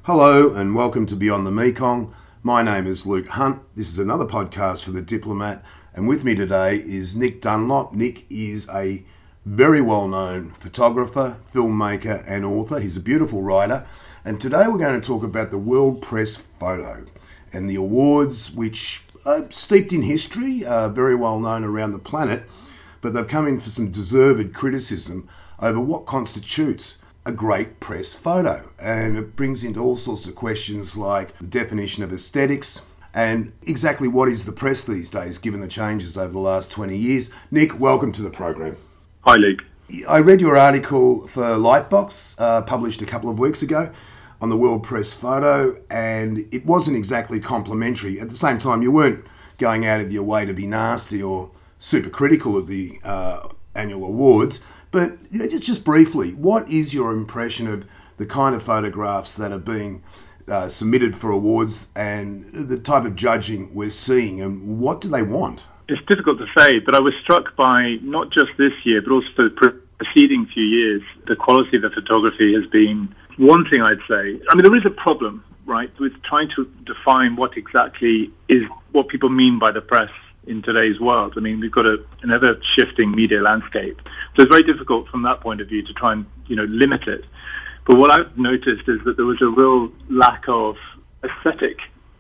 Hello and welcome to Beyond the Mekong. My name is Luke Hunt. This is another podcast for The Diplomat, and with me today is Nick Dunlop. Nick is a very well-known photographer, filmmaker and author. He's a beautiful writer, and today we're going to talk about the World Press Photo and the awards which are steeped in history, very well known around the planet, but they've come in for some deserved criticism over what constitutes a great press photo. And it brings into all sorts of questions like the definition of aesthetics and exactly what is the press these days, given the changes over the last 20 years. Nick, welcome to the program. Hi, Luke. I read your article for Lightbox, published a couple of weeks ago, on the World Press Photo, and it wasn't exactly complimentary. At the same time, you weren't going out of your way to be nasty or super critical of the annual awards. But just briefly, what is your impression of the kind of photographs that are being submitted for awards and the type of judging we're seeing, and what do they want? It's difficult to say, but I was struck by not just this year, but also the preceding few years. The quality of the photography has been one thing, I'd say. I mean, there is a problem, right, with trying to define what exactly is what people mean by the press in today's world. I mean, we've got an ever-shifting media landscape. So it's very difficult from that point of view to try and, limit it. But what I've noticed is that there was a real lack of aesthetic,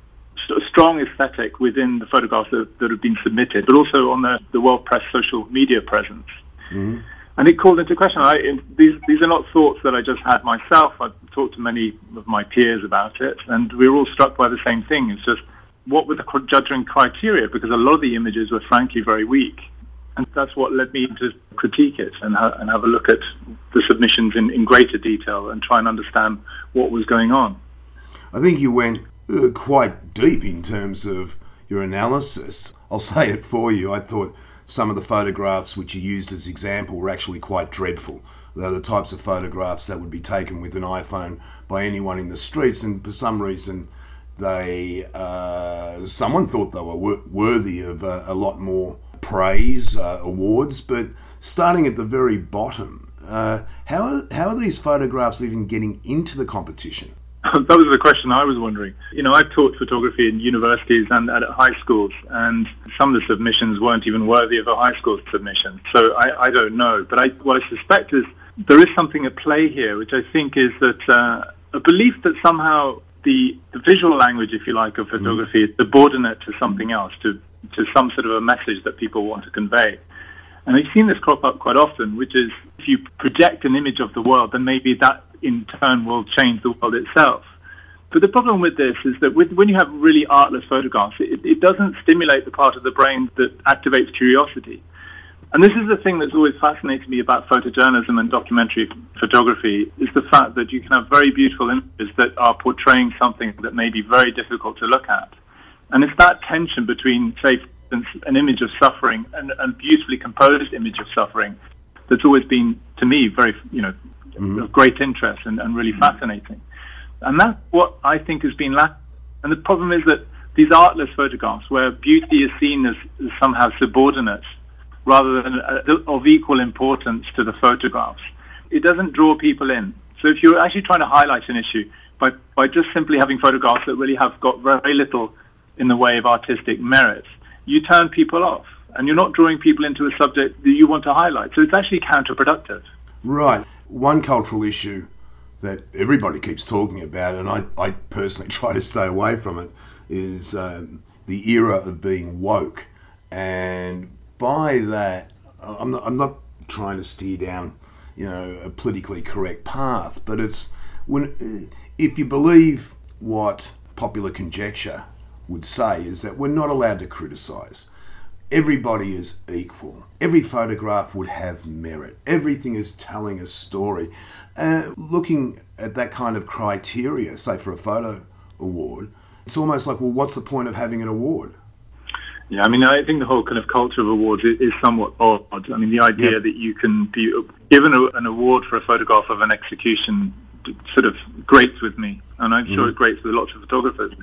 strong aesthetic within the photographs that have been submitted, but also on the World Press social media presence. Mm-hmm. And it called into question. These are not thoughts that I just had myself. I've talked to many of my peers about it, and we were all struck by the same thing. It's just, what were the judging criteria? Because a lot of the images were frankly very weak. And that's what led me to critique it and have a look at the submissions in greater detail and try and understand what was going on. I think you went quite deep in terms of your analysis. I'll say it for you. I thought some of the photographs which you used as example were actually quite dreadful. They're the types of photographs that would be taken with an iPhone by anyone in the streets, and for some reason someone thought they were worthy of a lot more praise, awards. But starting at the very bottom, how are these photographs even getting into the competition? That was the question I was wondering. I've taught photography in universities and at high schools, and some of the submissions weren't even worthy of a high school submission. So I don't know. But what I suspect is there is something at play here, which I think is that a belief that somehow the visual language, if you like, of photography is subordinate to something else, to some sort of a message that people want to convey. And I've seen this crop up quite often, which is if you project an image of the world, then maybe that in turn will change the world itself. But the problem with this is that when you have really artless photographs, it doesn't stimulate the part of the brain that activates curiosity. And this is the thing that's always fascinated me about photojournalism and documentary photography, is the fact that you can have very beautiful images that are portraying something that may be very difficult to look at. And it's that tension between, say, for instance, an image of suffering and a beautifully composed image of suffering that's always been, to me, very, of great interest and really fascinating. And that's what I think has been lacking. And the problem is that these artless photographs, where beauty is seen as somehow subordinate, rather than of equal importance to the photographs, it doesn't draw people in. So if you're actually trying to highlight an issue by just simply having photographs that really have got very little in the way of artistic merit, you turn people off, and you're not drawing people into a subject that you want to highlight. So it's actually counterproductive. Right. One cultural issue that everybody keeps talking about, and I personally try to stay away from it, is the era of being woke. And by that, I'm not trying to steer down, a politically correct path, but it's if you believe what popular conjecture would say, is that we're not allowed to criticise. Everybody is equal. Every photograph would have merit. Everything is telling a story. Looking at that kind of criteria, say for a photo award, it's almost like, well, what's the point of having an award? Yeah, I mean, I think the whole kind of culture of awards is somewhat odd. I mean, the idea that you can be given an award for a photograph of an execution sort of grates with me, and I'm sure it grates with lots of photographers.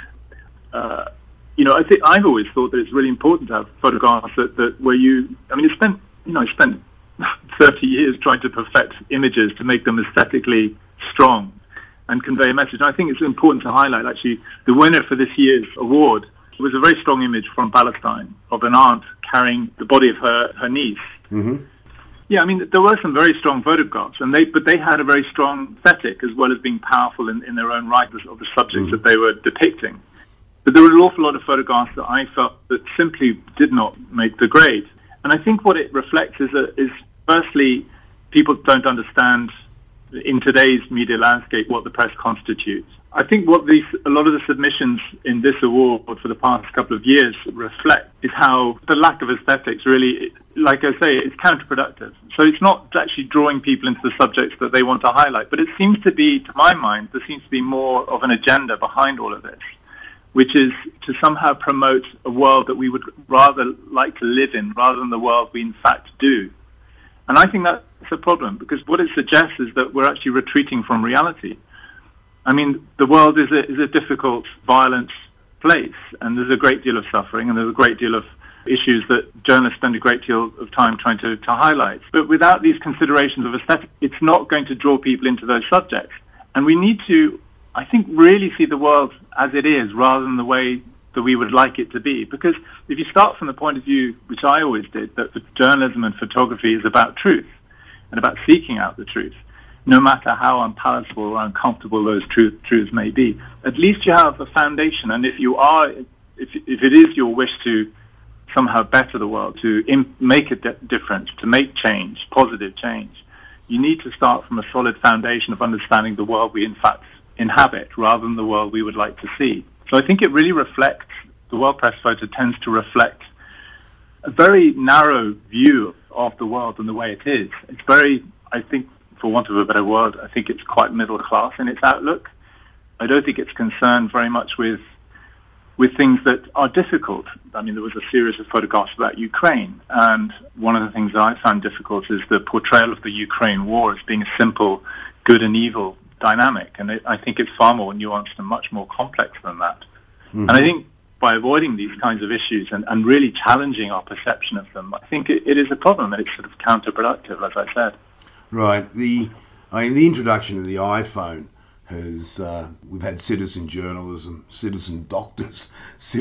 I think I've always thought that it's really important to have photographs that where I spent 30 years trying to perfect images to make them aesthetically strong. and convey a message. And I think it's important to highlight, actually, the winner for this year's award was a very strong image from Palestine of an aunt carrying the body of her niece. Mm-hmm. Yeah, I mean, there were some very strong photographs, but they had a very strong aesthetic as well as being powerful in their own right of the subjects that they were depicting. But there were an awful lot of photographs that I felt that simply did not make the grade. And I think what it reflects is firstly, people don't understand in today's media landscape what the press constitutes. I think what a lot of the submissions in this award for the past couple of years reflect is how the lack of aesthetics really, like I say, is counterproductive. So it's not actually drawing people into the subjects that they want to highlight, but it seems to be, to my mind, there seems to be more of an agenda behind all of this, which is to somehow promote a world that we would rather like to live in rather than the world we in fact do. And I think that's a problem, because what it suggests is that we're actually retreating from reality. I mean, the world is a difficult, violent place, and there's a great deal of suffering, and there's a great deal of issues that journalists spend a great deal of time trying to highlight. But without these considerations of aesthetic, it's not going to draw people into those subjects. And we need to, I think, really see the world as it is rather than the way that we would like it to be. Because if you start from the point of view, which I always did, that journalism and photography is about truth and about seeking out the truth, no matter how unpalatable or uncomfortable those truths may be, at least you have a foundation. And if it is your wish to somehow better the world, to make a difference, to make change, positive change, you need to start from a solid foundation of understanding the world we in fact inhabit rather than the world we would like to see. So I think it really reflects, the World Press Photo tends to reflect a very narrow view of the world and the way it is. It's very, I think, for want of a better word, I think it's quite middle class in its outlook. I don't think it's concerned very much with things that are difficult. I mean, there was a series of photographs about Ukraine, and one of the things that I found difficult is the portrayal of the Ukraine war as being a simple good and evil dynamic, and I think it's far more nuanced and much more complex than that. Mm-hmm. And I think by avoiding these kinds of issues and really challenging our perception of them, I think it is a problem, and it's sort of counterproductive, as I said. Right. The introduction of the iPhone has, we've had citizen journalism, citizen doctors,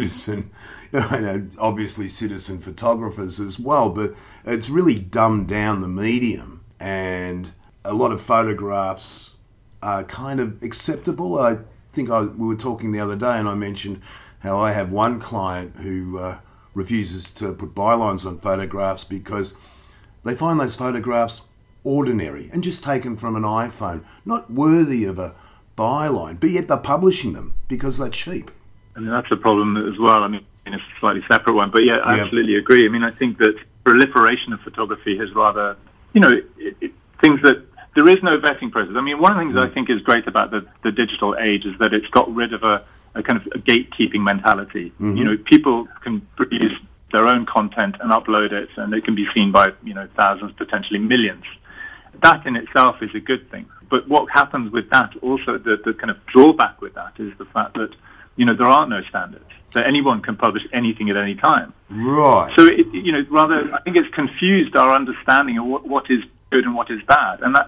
obviously citizen photographers as well, but it's really dumbed down the medium, and a lot of photographs are kind of acceptable. I think we were talking the other day, and I mentioned how I have one client who refuses to put bylines on photographs because they find those photographs ordinary and just taken from an iPhone, not worthy of a byline, but yet they're publishing them because they're cheap. I mean, that's a problem as well. I mean, it's a slightly separate one, but yeah, I absolutely agree. I mean, I think that proliferation of photography has rather, things that there is no vetting process. I mean, one of the things that I think is great about the digital age is that it's got rid of a kind of a gatekeeping mentality. Mm-hmm. People can produce their own content and upload it, and it can be seen by, thousands, potentially millions. That in itself is a good thing. But what happens with that, also the kind of drawback with that, is the fact that, there are no standards, that anyone can publish anything at any time. Right. So, rather, I think it's confused our understanding of what is good and what is bad, and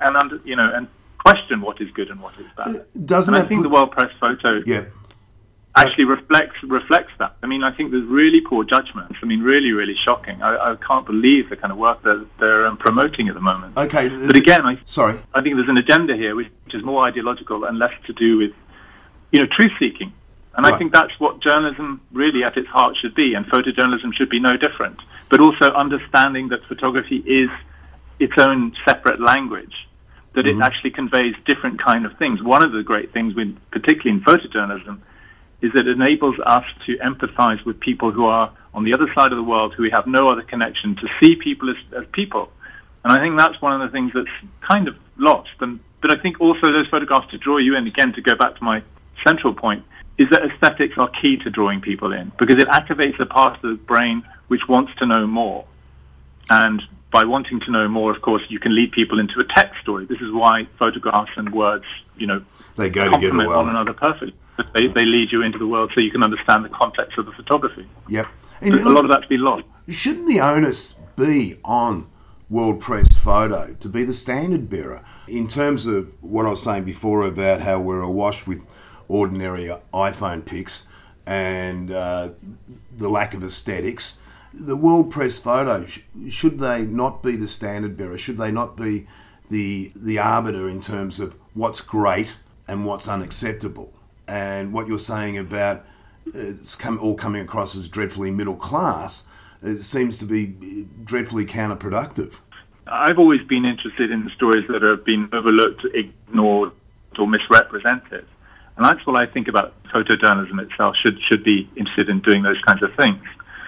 question what is good and what is bad. I think the World Press Photo actually reflects that. I mean, I think there's really poor judgments. I mean, really, really shocking. I can't believe the kind of work that they're promoting at the moment. Okay. But again, I think there's an agenda here which is more ideological and less to do with, truth-seeking. And I think that's what journalism really at its heart should be, and photojournalism should be no different. But also understanding that photography is its own separate language, that it actually conveys different kind of things. One of the great things, particularly in photojournalism, is that it enables us to empathize with people who are on the other side of the world, who we have no other connection, to see people as people. And I think that's one of the things that's kind of lost. But I think also those photographs to draw you in, again, to go back to my central point, is that aesthetics are key to drawing people in, because it activates a part of the brain which wants to know more. And by wanting to know more, of course, you can lead people into a text story. This is why photographs and words, they go together well. One another perfectly. They lead you into the world so you can understand the context of the photography. Yep. And a lot of that's been lost. Shouldn't the onus be on World Press Photo to be the standard bearer. In terms of what I was saying before about how we're awash with ordinary iPhone pics and the lack of aesthetics, the World Press Photo, should they not be the standard bearer? Should they not be the arbiter in terms of what's great and what's unacceptable? And what you're saying about all coming across as dreadfully middle class, it seems to be dreadfully counterproductive. I've always been interested in the stories that have been overlooked, ignored, or misrepresented. And that's what I think about photojournalism itself, should be interested in doing those kinds of things.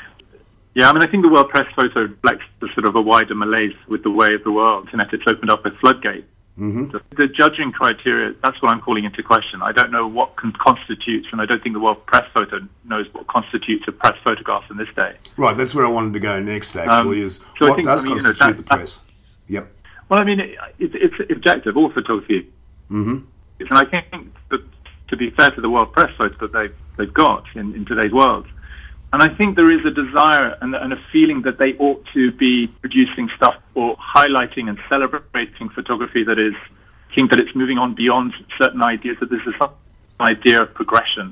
Yeah, I think the World Press Photo reflects the sort of a wider malaise with the way of the world, and that it's opened up a floodgate. Mm-hmm. The judging criteria, that's what I'm calling into question. I don't know what constitutes, and I don't think the World Press Photo knows what constitutes a press photograph in this day. Right, that's where I wanted to go next, actually, what does constitute the press? Yep. Well, it's objective, all photography. Mm-hmm. And I think that, to be fair to the World Press Photo that they've got in today's world, and I think there is a desire and a feeling that they ought to be producing stuff or highlighting and celebrating photography that is, I think that it's moving on beyond certain ideas, that there's some idea of progression.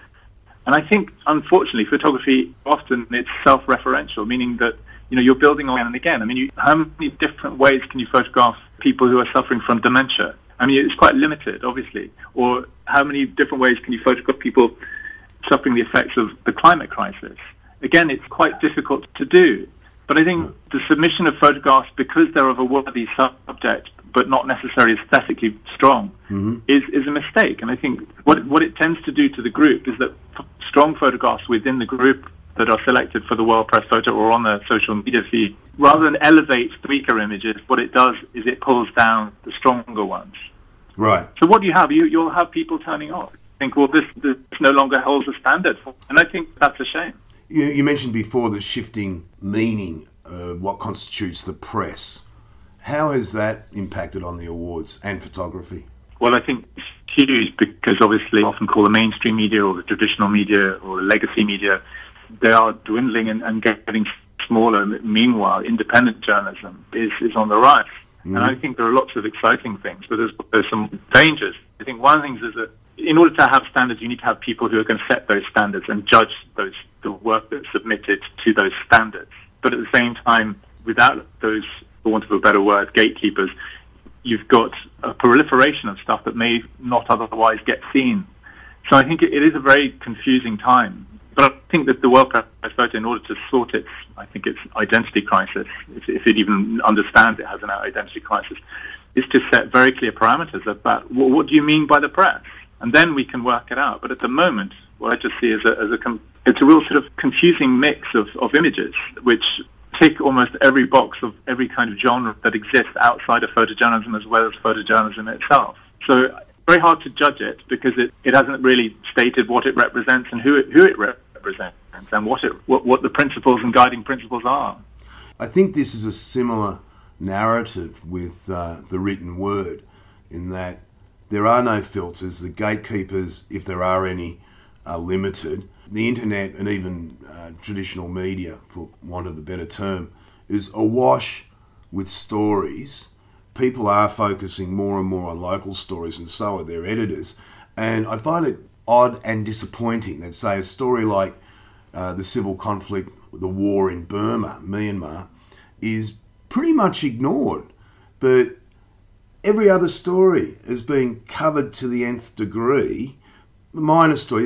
And I think, unfortunately, photography often it's self-referential, meaning that you're building on and again. How many different ways can you photograph people who are suffering from dementia? It's quite limited, obviously. Or how many different ways can you photograph people suffering the effects of the climate crisis? Again, it's quite difficult to do. But I think the submission of photographs, because they're of a worthy subject, but not necessarily aesthetically strong, is a mistake. And I think what it tends to do to the group is that strong photographs within the group that are selected for the World Press Photo or on the social media feed, rather than elevate the weaker images, what it does is it pulls down the stronger ones. Right. So what do you have? You'll have people turning off. Think, well, this no longer holds a standard for, and I think that's a shame. You mentioned before the shifting meaning of what constitutes the press. How has that impacted on the awards and photography? Well, I think it's huge because obviously often call the mainstream media or the traditional media or the legacy media, they are dwindling and getting smaller. Meanwhile, independent journalism is on the rise. And I think there are lots of exciting things, but there's some dangers. I think one of the things is that in order to have standards, you need to have people who are going to set those standards and judge the work that's submitted to those standards. But at the same time, without those, for want of a better word, gatekeepers, you've got a proliferation of stuff that may not otherwise get seen. So I think it is a very confusing time. But I think that the World Press Photo, in order to sort its identity crisis, if it even understands it has an identity crisis, is to set very clear parameters about what do you mean by the press? And then we can work it out. But at the moment, what I just see is it's a real sort of confusing mix of images, which tick almost every box of every kind of genre that exists outside of photojournalism as well as photojournalism itself. So very hard to judge it because it hasn't really stated what it represents and who it represents and what the principles and guiding principles are. I think this is a similar narrative with the written word, in that there are no filters. The gatekeepers, if there are any, are limited. The internet and even traditional media, for want of a better term, is awash with stories. People are focusing more and more on local stories, and so are their editors. And I find it odd and disappointing that, say, a story like the civil conflict, the war in Burma, Myanmar, is pretty much ignored. But every other story is being covered to the nth degree. The minor story,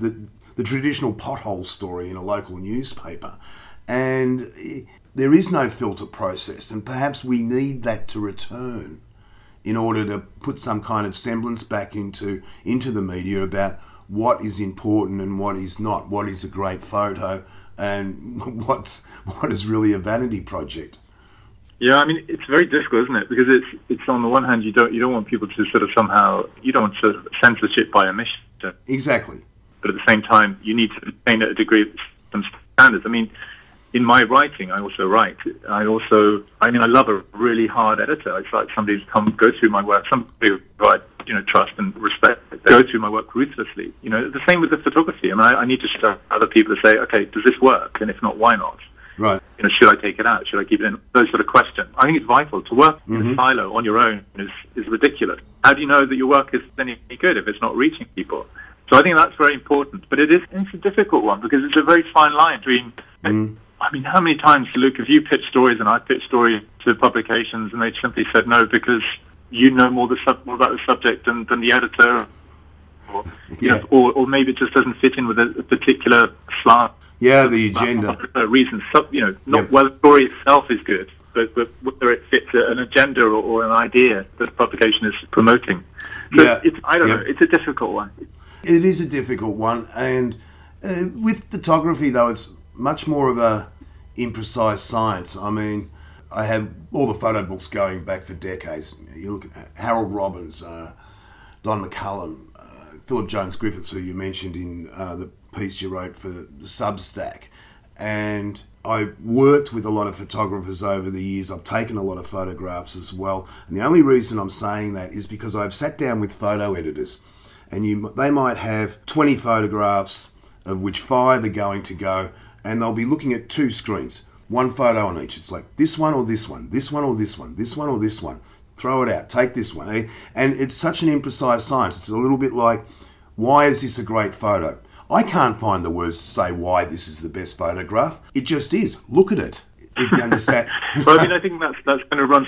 the traditional pothole story in a local newspaper. And there is no filter process, and perhaps we need that to return in order to put some kind of semblance back into the media about what is important and what is not, what is a great photo and what is really a vanity project. Yeah, it's very difficult, isn't it? Because it's on the one hand, you don't want people to sort of somehow, you don't want sort of censorship by omission. Exactly. But at the same time, you need to maintain a degree of some standards. In my writing, I also write. I love a really hard editor. It's like somebody to go through my work, somebody who I trust and respect, go through my work ruthlessly. The same with the photography. I need to show other people to say, okay, does this work? And if not, why not? Right. should I take it out? Should I keep it in? Those sort of questions. I think it's vital. To work in a silo on your own is ridiculous. How do you know that your work is any good if it's not reaching people? So I think that's very important. But it's a difficult one because it's a very fine line between... I mean, how many times, Luke, have you pitched stories and I pitched stories to publications and they simply said no because you know more about the subject than the editor, or maybe it just doesn't fit in with a particular slant. Yeah, the agenda. Reasons, whether the story itself is good, but whether it fits an agenda or an idea that the publication is promoting. So I don't know, it's a difficult one. It is a difficult one, and with photography, though, it's much more of a imprecise science. I mean, I have all the photo books going back for decades. You look at Harold Robbins, Don McCullum, Philip Jones Griffiths, who you mentioned in the piece you wrote for Substack. And I've worked with a lot of photographers over the years. I've taken a lot of photographs as well. And the only reason I'm saying that is because I've sat down with photo editors, and they might have 20 photographs, of which 5 are going to go, and they'll be looking at 2 screens, 1 photo on each. It's like this one or this one, this one or this one, this one or this one. Throw it out, take this one. And it's such an imprecise science. It's a little bit like, why is this a great photo? I can't find the words to say why this is the best photograph. It just is. Look at it, if you understand. Well, I mean, I think that's kind of runs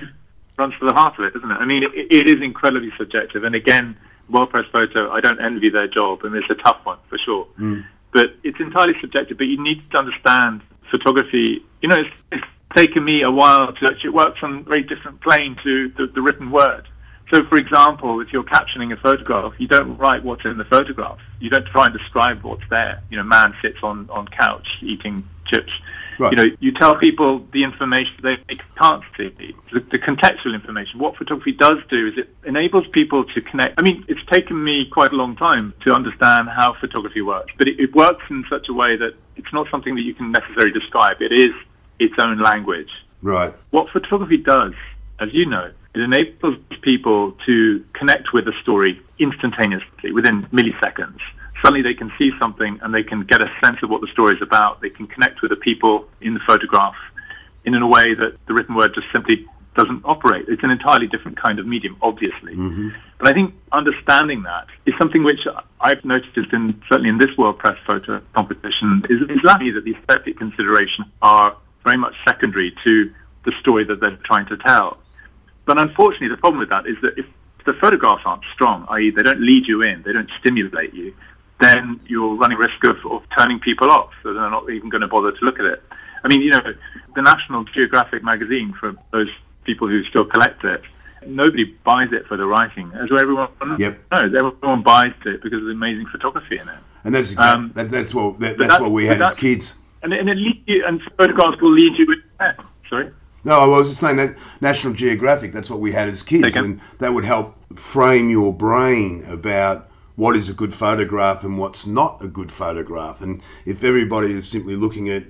to the heart of it, isn't it? I mean, it is incredibly subjective. And again, well-pressed photo, I don't envy their job, and it's a tough one, for sure. But it's entirely subjective, but you need to understand photography. It's taken me a while to actually work on a very different plane to the written word. So, for example, if you're captioning a photograph, you don't write what's in the photograph. You don't try and describe what's there. Man sits on couch eating chips. Right. You tell people the information they can't see, the contextual information. What photography does do is it enables people to connect. I mean, it's taken me quite a long time to understand how photography works, but it works in such a way that it's not something that you can necessarily describe. It is its own language. Right. What photography does, as you know, it enables people to connect with a story instantaneously, within milliseconds. Suddenly they can see something and they can get a sense of what the story is about. They can connect with the people in the photograph in a way that the written word just simply doesn't operate. It's an entirely different kind of medium, obviously. But I think understanding that is something which I've noticed certainly in this World Press Photo competition is lucky that the aesthetic considerations are very much secondary to the story that they're trying to tell. But unfortunately, the problem with that is that if the photographs aren't strong, i.e. they don't lead you in, they don't stimulate you, then you're running risk of turning people off, so they're not even going to bother to look at it. I mean, the National Geographic magazine, for those people who still collect it, nobody buys it for the writing, as everyone knows. Everyone buys it because of the amazing photography in it. And that's exactly, that's what we had as kids. And it leads you, and photographs will lead you. Sorry. No, I was just saying that National Geographic, that's what we had as kids, and that would help frame your brain about what is a good photograph and what's not a good photograph. And if everybody is simply looking at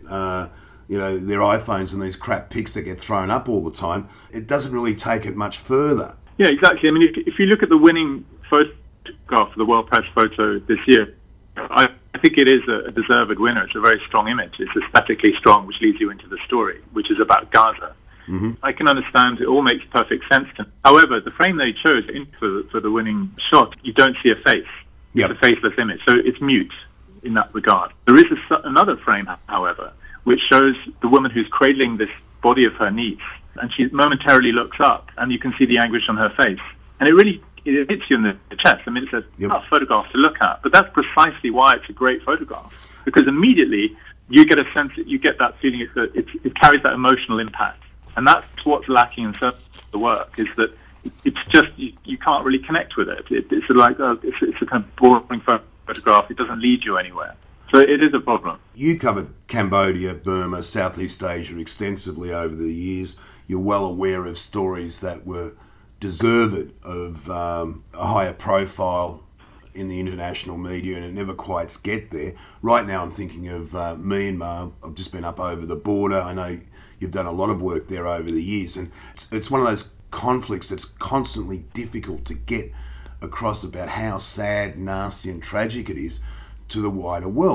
their iPhones and these crap pics that get thrown up all the time, it doesn't really take it much further. Yeah, exactly. I mean, if you look at the winning photograph for the World Press Photo this year, I think it is a deserved winner. It's a very strong image. It's aesthetically strong, which leads you into the story, which is about Gaza. I can understand it all makes perfect sense to me. However, the frame they chose for the winning shot, you don't see a face. It's a faceless image, so it's mute in that regard. There is another frame, however, which shows the woman who's cradling this body of her niece, and she momentarily looks up, and you can see the anguish on her face. And it hits you in the chest. I mean, it's a tough photograph to look at, but that's precisely why it's a great photograph, because immediately you get a sense, you get that feeling, it carries that emotional impact. And that's what's lacking in some of the work, is that it's just, you can't really connect with it. It's like, it's a kind of boring photograph. It doesn't lead you anywhere. So it is a problem. You covered Cambodia, Burma, Southeast Asia extensively over the years. You're well aware of stories that were deserved of a higher profile in the international media, and it never quite gets there. Right now I'm thinking of Myanmar. I've just been up over the border. I know you've done a lot of work there over the years, and it's one of those conflicts that's constantly difficult to get across about how sad, nasty and tragic it is to the wider world.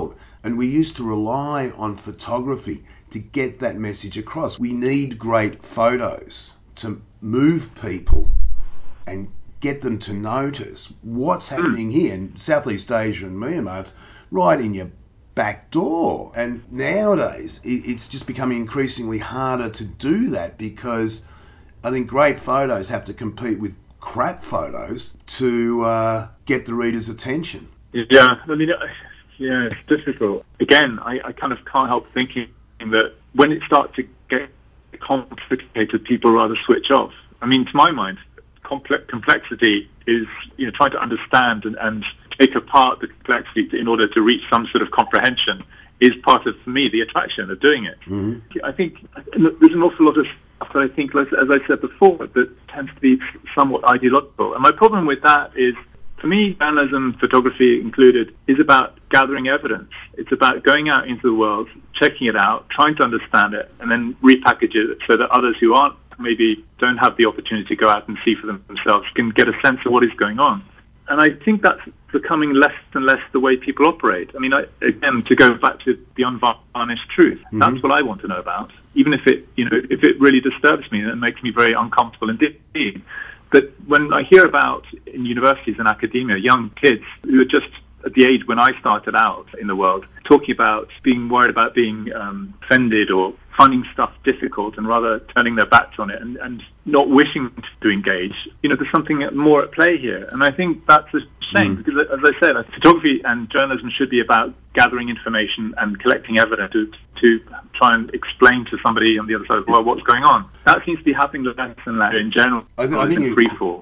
And we used to rely on photography to get that message across. We need great photos to move people and get them to notice what's happening here in Southeast Asia and Myanmar. It's right in your back door. And nowadays, it's just becoming increasingly harder to do that because I think great photos have to compete with crap photos to get the reader's attention. Yeah, I mean, yeah, it's difficult. Again, I kind of can't help thinking that when it starts to get complicated, people rather switch off. I mean, to my mind, complexity is, trying to understand and take apart the complexity in order to reach some sort of comprehension is part of, for me, the attraction of doing it. Mm-hmm. I think there's an awful lot of stuff that I think, as I said before, that tends to be somewhat ideological. And my problem with that is, for me, journalism, photography included, is about gathering evidence. It's about going out into the world, checking it out, trying to understand it, and then repackage it so that others who maybe don't have the opportunity to go out and see for themselves can get a sense of what is going on. And I think that's becoming less and less the way people operate. I mean, again, to go back to the unvarnished truth, that's what I want to know about, even if it really disturbs me and it makes me very uncomfortable indeed. But when I hear about, in universities and academia, young kids who are just at the age when I started out in the world, talking about being worried about being offended or finding stuff difficult and rather turning their backs on it and not wishing to engage, there's something more at play here. And I think that's a shame because, as I said, photography and journalism should be about gathering information and collecting evidence to try and explain to somebody on the other side of the world what's going on. That seems to be happening less and less in general. I think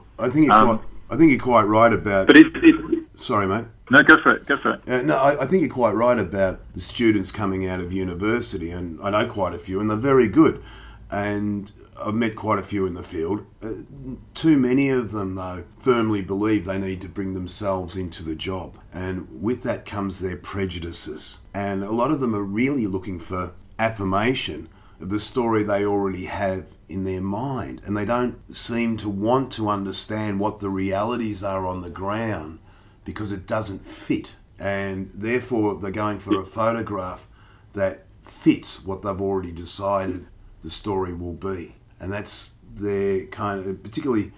you're quite right about... But Sorry, mate. No, go for it. I think you're quite right about the students coming out of university, and I know quite a few, and they're very good. And I've met quite a few in the field. Too many of them, though, firmly believe they need to bring themselves into the job. And with that comes their prejudices. And a lot of them are really looking for affirmation of the story they already have in their mind. And they don't seem to want to understand what the realities are on the ground, because it doesn't fit, and therefore they're going for a photograph that fits what they've already decided the story will be. And that's their kind of, particularly,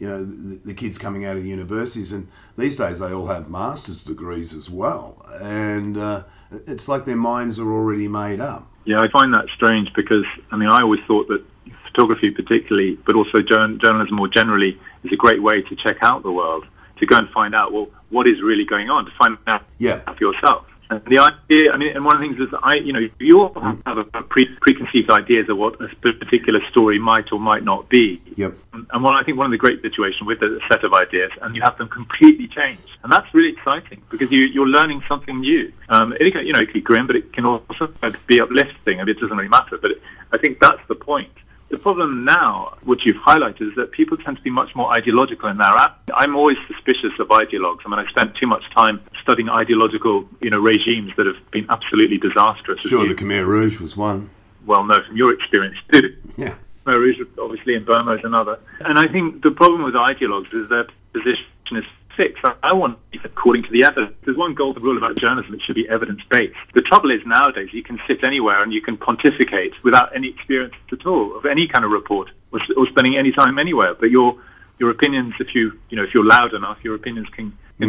the kids coming out of universities, and these days they all have master's degrees as well, and it's like their minds are already made up. Yeah, I find that strange because, I always thought that photography particularly, but also journalism more generally, is a great way to check out the world, to go and find out, what is really going on, to find out for yourself. And the idea, and one of the things is, you all have a preconceived ideas of what a particular story might or might not be. Yep. And I think one of the great situations with a set of ideas, and you have them completely changed. And that's really exciting because you're learning something new. It can be grim, but it can also be uplifting, and it doesn't really matter. But I think that's the point. The problem now, which you've highlighted, is that people tend to be much more ideological in their act. I'm always suspicious of ideologues. I spent too much time studying ideological, regimes that have been absolutely disastrous. Sure, the Khmer Rouge was one. Well, no, from your experience too. Yeah. Khmer Rouge, obviously, in Burma is another. And I think the problem with ideologues is their position is fixed. I want it according to the evidence. There's one golden rule about journalism: it should be evidence-based. The trouble is nowadays you can sit anywhere and you can pontificate without any experience at all of any kind of report or spending any time anywhere. But your opinions, if you're loud enough, your opinions can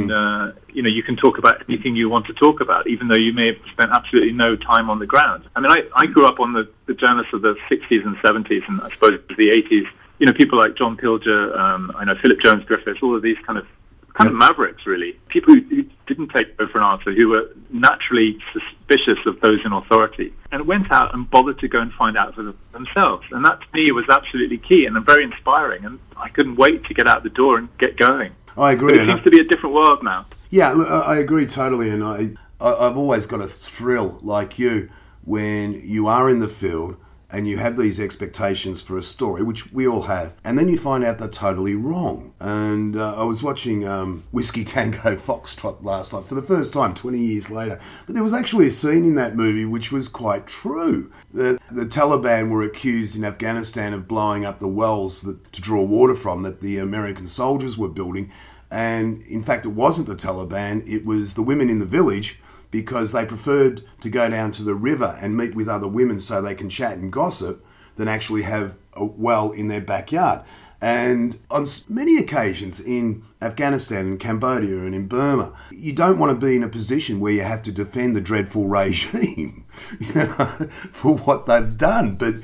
you can talk about anything you want to talk about, even though you may have spent absolutely no time on the ground. I grew up on the journalists of the 60s and 70s, and I suppose the 80s. People like John Pilger, I know Philip Jones Griffiths, all of these kind of mavericks, really. People who didn't take no for an answer, who were naturally suspicious of those in authority, and went out and bothered to go and find out for themselves. And that, to me, was absolutely key and very inspiring. And I couldn't wait to get out the door and get going. I agree. But it seems to be a different world now. Yeah, I agree totally. And I've always got a thrill, like you, when you are in the field and you have these expectations for a story, which we all have, and then you find out they're totally wrong. And I was watching Whiskey Tango Foxtrot last night for the first time, 20 years later. But there was actually a scene in that movie which was quite true. The Taliban were accused in Afghanistan of blowing up the wells to draw water from that the American soldiers were building. And in fact, it wasn't the Taliban, it was the women in the village, because they preferred to go down to the river and meet with other women so they can chat and gossip than actually have a well in their backyard. And on many occasions in Afghanistan and Cambodia and in Burma, you don't want to be in a position where you have to defend the dreadful regime for what they've done. But,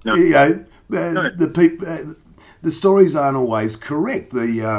the stories aren't always correct.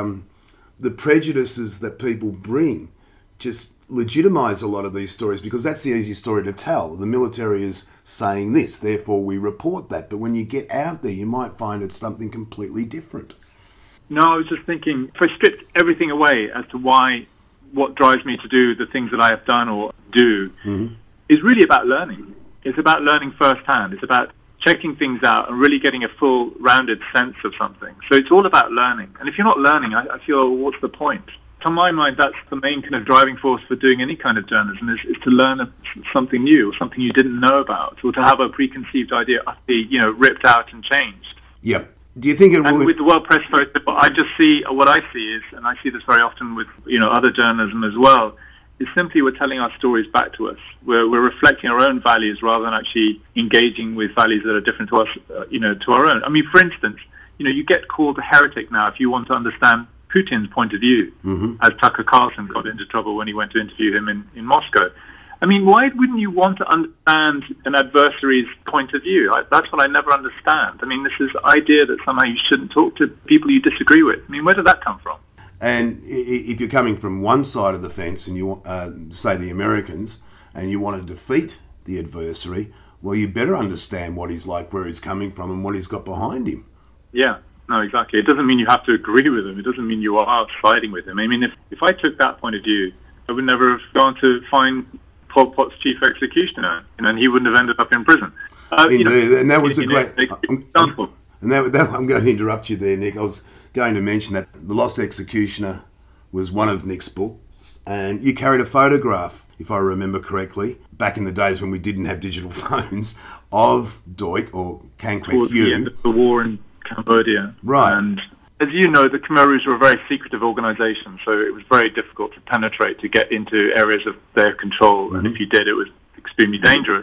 The prejudices that people bring just legitimise a lot of these stories, because that's the easy story to tell. The military is saying this, therefore we report that. But when you get out there, you might find it's something completely different. No, I was just thinking, if I stripped everything away as to what drives me to do the things that I have done or do, is really about learning. It's about learning firsthand. It's about checking things out and really getting a full, rounded sense of something. So it's all about learning. And if you're not learning, I feel, what's the point? To my mind, that's the main kind of driving force for doing any kind of journalism, is to learn something new, or something you didn't know about, or to have a preconceived idea ripped out and changed. Yeah. Do you think it will... With the World Press Photo, I just see, what I see is, and I see this very often with other journalism as well, is simply we're telling our stories back to us. We're reflecting our own values rather than actually engaging with values that are different to us, to our own. I mean, for instance, you get called a heretic now if you want to understand Putin's point of view, as Tucker Carlson got into trouble when he went to interview him in Moscow. I mean, why wouldn't you want to understand an adversary's point of view? That's what I never understand. I mean, this is the idea that somehow you shouldn't talk to people you disagree with. I mean, where did that come from? And if you're coming from one side of the fence and you say the Americans, and you want to defeat the adversary, well, you better understand what he's like, where he's coming from, and what he's got behind him. Yeah. No, exactly. It doesn't mean you have to agree with him. It doesn't mean you are siding with him. I mean, if I took that point of view, I would never have gone to find Pol Pot's chief executioner, and he wouldn't have ended up in prison. Indeed, and that was a great example. And I'm going to interrupt you there, Nick. I was going to mention that The Lost Executioner was one of Nick's books, and you carried a photograph, if I remember correctly, back in the days when we didn't have digital phones, of Duch or Kang Kwek Yew. The end of the war in Cambodia. Right. And as you know, the Khmer Rouge were a very secretive organisation, so it was very difficult to penetrate, to get into areas of their control, and if you did, it was extremely dangerous.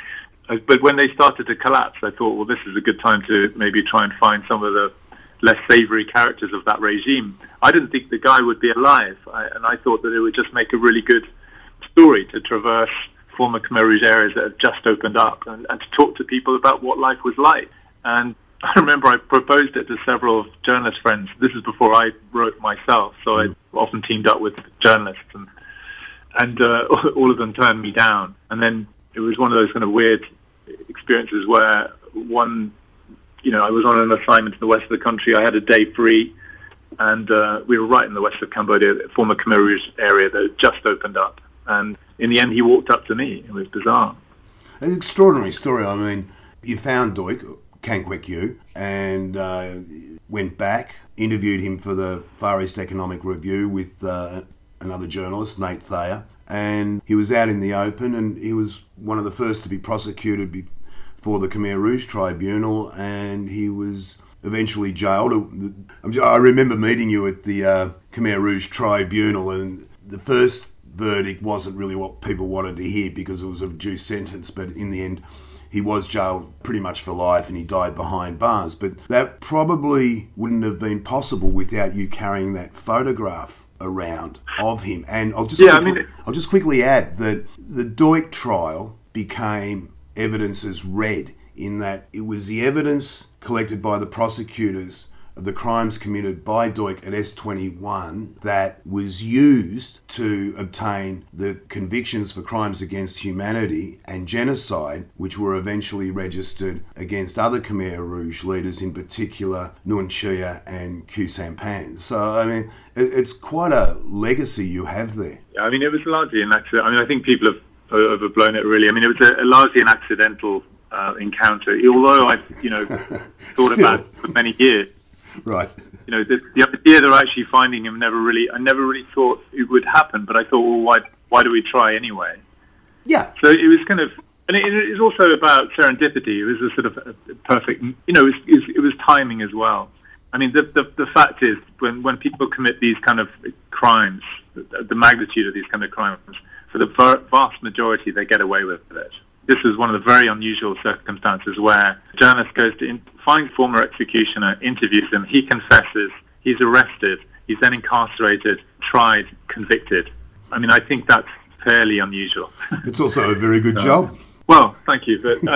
But when they started to collapse, I thought, well, this is a good time to maybe try and find some of the less savoury characters of that regime. I didn't think the guy would be alive, and I thought that it would just make a really good story to traverse former Khmer Rouge areas that have just opened up and to talk to people about what life was like. And I remember I proposed it to several journalist friends. This is before I wrote myself, so I often teamed up with journalists, and all of them turned me down. And then it was one of those kind of weird experiences where I was on an assignment in the west of the country. I had a day free, and we were right in the west of Cambodia, a former Khmer Rouge area that had just opened up. And in the end, he walked up to me. It was bizarre. An extraordinary story. I mean, you found Duch, Kang Kwek Yew, and went back, interviewed him for the Far East Economic Review with another journalist, Nate Thayer, and he was out in the open, and he was one of the first to be prosecuted before the Khmer Rouge Tribunal, and he was eventually jailed. I remember meeting you at the Khmer Rouge Tribunal, and the first verdict wasn't really what people wanted to hear because it was a reduced sentence, but in the end he was jailed pretty much for life and he died behind bars. But that probably wouldn't have been possible without you carrying that photograph around of him. And I'll just quickly add that the Duch trial became evidence as read, in that it was the evidence collected by the prosecutors of the crimes committed by Duch at S21 that was used to obtain the convictions for crimes against humanity and genocide, which were eventually registered against other Khmer Rouge leaders, in particular Nuon Chea and Khieu Samphan. So, I mean, it's quite a legacy you have there. Yeah, I mean, it was largely an accident. I mean, I think people have overblown it, really. I mean, it was largely an accidental encounter, although I, thought about it for many years. Right. The idea they're actually finding him I never really thought it would happen, but I thought, well, why do we try anyway? Yeah. So it was kind of, and it is also about serendipity. It was a sort of a perfect, it was timing as well. I mean, the fact is, when people commit these kind of crimes, the magnitude of these kind of crimes, for the vast majority, they get away with it. This is one of the very unusual circumstances where a journalist goes to find former executioner, interviews him, he confesses, he's arrested, he's then incarcerated, tried, convicted. I mean, I think that's fairly unusual. It's also a very good job. Well, thank you. But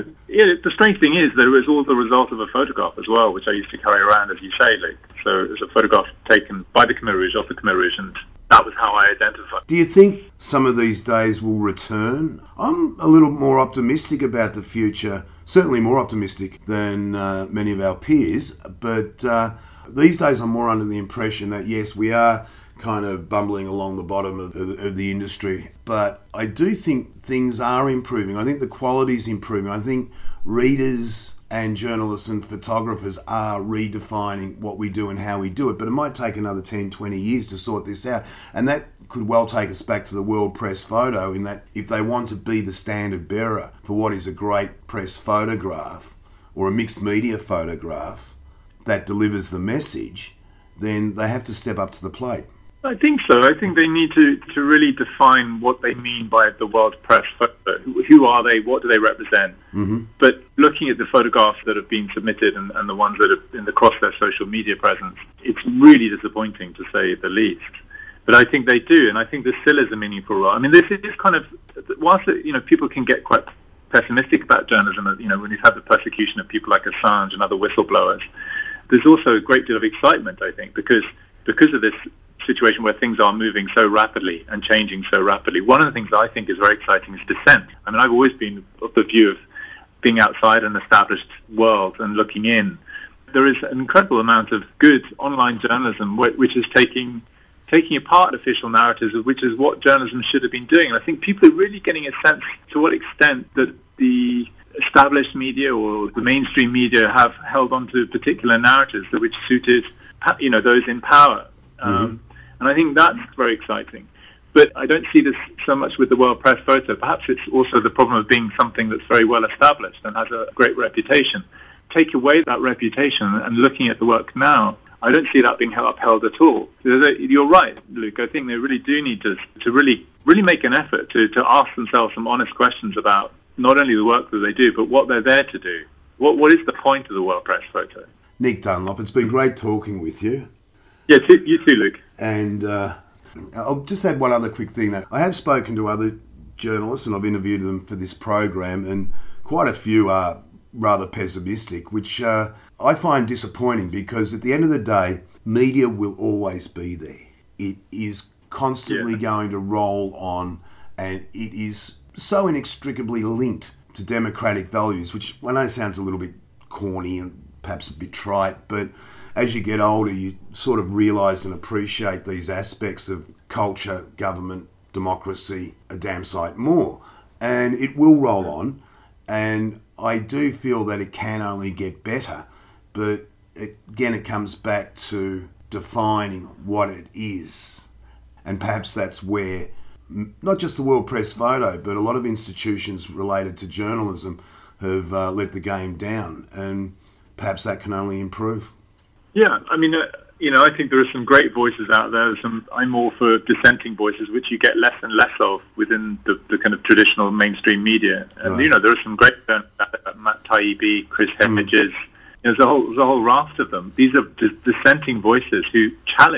the strange thing is that it was all the result of a photograph as well, which I used to carry around, as you say, Luke. So it was a photograph taken by the Khmer Rouge, off the Khmer Rouge, and that was how I identified. Do you think some of these days will return? I'm a little more optimistic about the future, certainly more optimistic than many of our peers, but these days I'm more under the impression that, yes, we are kind of bumbling along the bottom of the industry, but I do think things are improving. I think the quality's improving. I think readers and journalists and photographers are redefining what we do and how we do it, but it might take another 10, 20 years to sort this out, and that could well take us back to the World Press Photo, in that if they want to be the standard bearer for what is a great press photograph or a mixed media photograph that delivers the message, then they have to step up to the plate. I think so. I think they need to really define what they mean by the World Press Photo. Who are they? What do they represent? Mm-hmm. But looking at the photographs that have been submitted and the ones that have across their social media presence, it's really disappointing, to say the least. But I think they do, and I think there still is a meaningful role. I mean, this is kind of, whilst people can get quite pessimistic about journalism, when you've had the persecution of people like Assange and other whistleblowers, there's also a great deal of excitement, I think, because of this situation where things are moving so rapidly and changing so rapidly. One of the things I think is very exciting is dissent. I mean, I've always been of the view of being outside an established world and looking in. There is an incredible amount of good online journalism which is taking apart official narratives, which is what journalism should have been doing. And I think people are really getting a sense to what extent that the established media or the mainstream media have held on to particular narratives which suited those in power. And I think that's very exciting. But I don't see this so much with the World Press Photo. Perhaps it's also the problem of being something that's very well established and has a great reputation. Take away that reputation and looking at the work now, I don't see that being upheld at all. You're right, Luke. I think they really do need to really make an effort to ask themselves some honest questions about not only the work that they do, but what they're there to do. What is the point of the World Press Photo? Nick Dunlop, it's been great talking with you. Yes, you too, Luke. And I'll just add one other quick thing. That I have spoken to other journalists and I've interviewed them for this program, and quite a few are rather pessimistic, which I find disappointing, because at the end of the day, media will always be there. It is constantly going to roll on, and it is so inextricably linked to democratic values, which I know sounds a little bit corny and perhaps a bit trite, but as you get older, you sort of realise and appreciate these aspects of culture, government, democracy a damn sight more. And it will roll on, and I do feel that it can only get better, but again, it comes back to defining what it is. And perhaps that's where not just the World Press Photo, but a lot of institutions related to journalism have let the game down, and perhaps that can only improve. Yeah, I mean, I think there are some great voices out there. I'm all for dissenting voices, which you get less and less of within the kind of traditional mainstream media. And, right. There are some great Matt Taibbi, Chris Hedges. There's a whole raft of them. These are dissenting voices who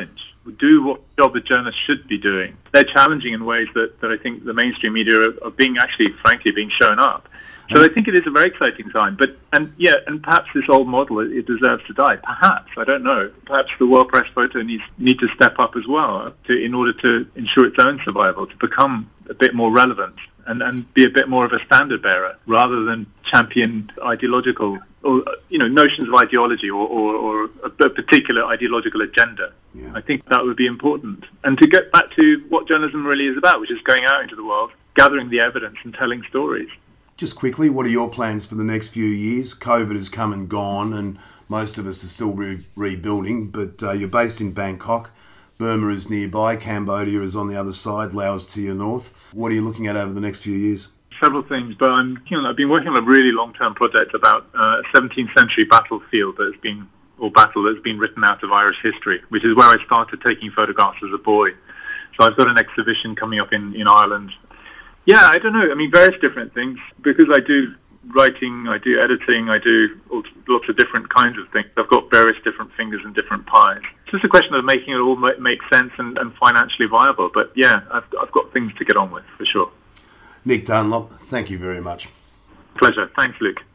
do what job a journalist should be doing. They're challenging in ways that I think the mainstream media are being shown up. So I think it is a very exciting time. And perhaps this old model, it deserves to die. Perhaps, I don't know. Perhaps the World Press Photo need to step up as well in order to ensure its own survival, to become a bit more relevant and be a bit more of a standard bearer, rather than champion ideological or notions of ideology or a particular ideological agenda. Yeah. I think that would be important. And to get back to what journalism really is about, which is going out into the world, gathering the evidence and telling stories. Just quickly, what are your plans for the next few years? COVID has come and gone, and most of us are still rebuilding, but you're based in Bangkok. Burma is nearby, Cambodia is on the other side, Laos to your north. What are you looking at over the next few years? Several things, but I've been working on a really long-term project about a 17th century battlefield that has been or battle that's been written out of Irish history, which is where I started taking photographs as a boy. So I've got an exhibition coming up in Ireland. Yeah, I don't know. I mean, various different things. Because I do writing, I do editing, I do lots of different kinds of things. I've got various different fingers in different pies. It's just a question of making it all make sense and financially viable. But yeah, I've got things to get on with, for sure. Nick Dunlop, thank you very much. Pleasure. Thanks, Luke.